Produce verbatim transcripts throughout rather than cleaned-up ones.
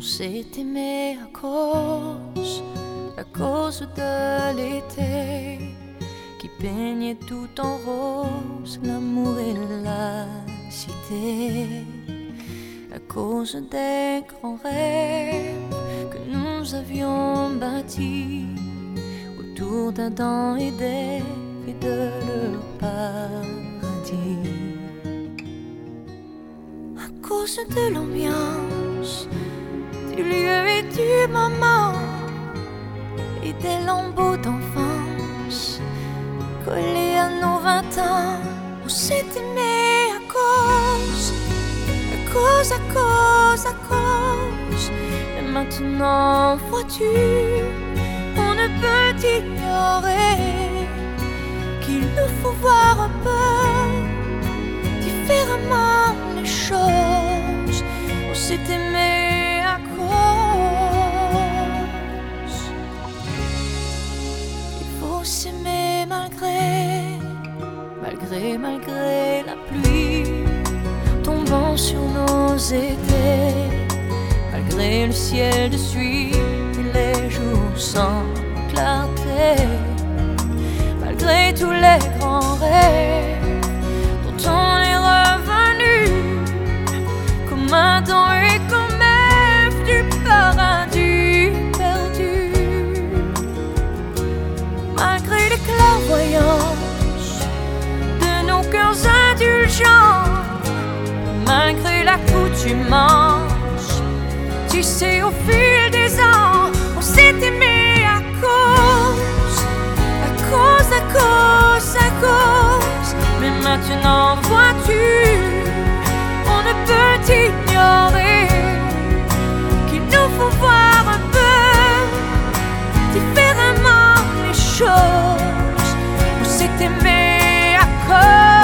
s'est aimé à cause, à cause de l'été qui peignait tout en rose l'amour et la cité, à cause des grands rêves que nous avions bâtis autour d'Adam et d'Ève et de leur paradis, à cause de l'ambiance du lieu et du moment et des lambeaux d'enfance collés à nos vingt ans. On s'est aimé à cause, à cause, à cause, à cause. Et maintenant, vois-tu, on ne peut ignorer qu'il nous faut voir un peu différemment les choses. On s'est aimé à cause. Il faut s'aimer malgré, malgré, malgré la pluie tombant sur nos étés, malgré le ciel de suie et les jours sans clarté, malgré tous les grands rêves dont on est revenu comme Adam et comme Ève du paradis perdu, malgré les clairvoyances de nos cœurs indulgents, malgré l'accoutumance, tu sais, au fil des ans, on s'est aimé à cause, à cause, à cause, à cause. Mais maintenant, vois-tu, on ne peut ignorer qu'il nous faut voir un peu différemment les choses. On s'est aimé à cause.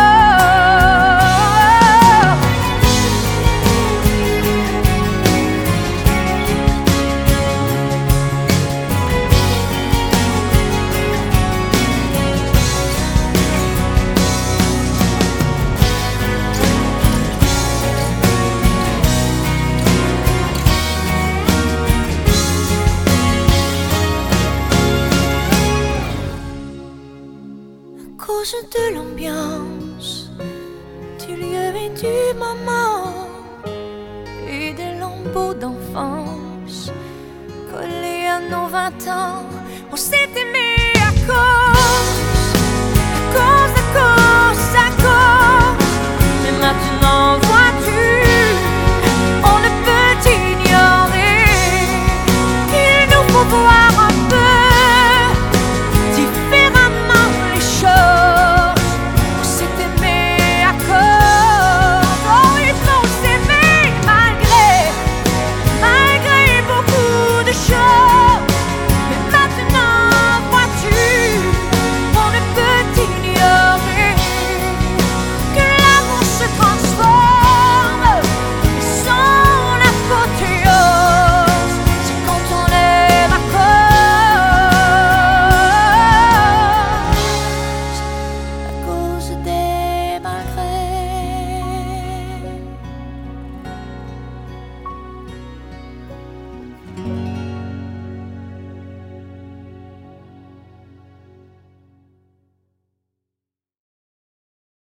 À cause de l'ambiance, du lieu et du moment, et des lambeaux d'enfance collés à nos vingt ans, on s'est aimé